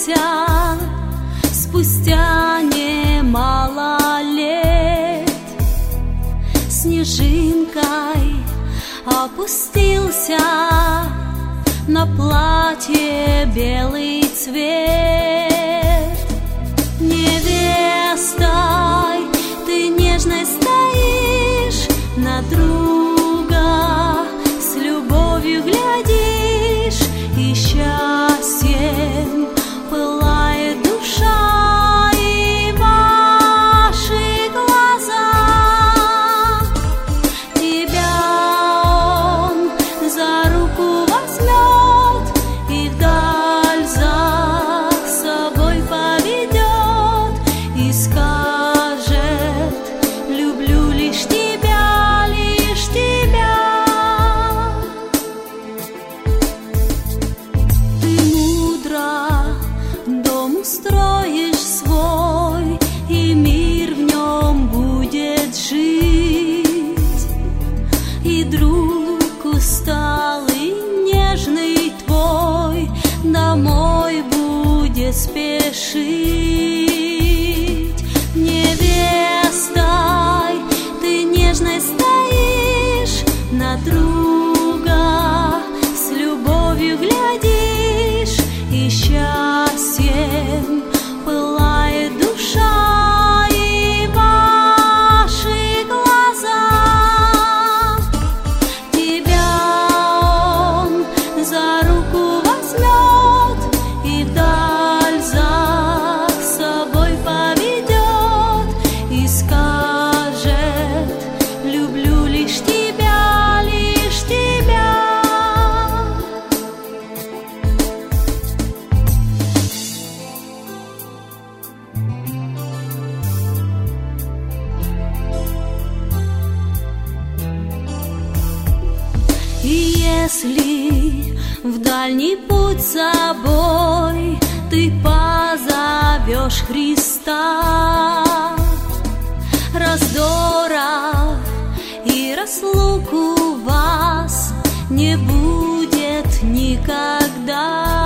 вернулся спустя немало лет, снежинкой опустился на платье белый цвет. Невестой ты нежной стоишь, на друга с любовью глядишь, и счастьем пылает душа и ваши глаза. Тебя он за руку возьмет и вдаль за собой поведет, и скажет: люблю лишь тебя, лишь тебя. Ты мудро дом устроишь свой, и мир в нем будет жить, и друг усталый, нежный твой домой будет спешить. Невестой ты нежной стоишь, на друга с любовью глядишь, и счастьем пылает душа и ваши глаза. Тебя он за руку возьмет и вдаль за собой поведет, и скажет: люблю лишь тебя, лишь тебя. И если в дальний путь с собой ты позовешь Христа, раздоров и разлуку вас не будет никогда.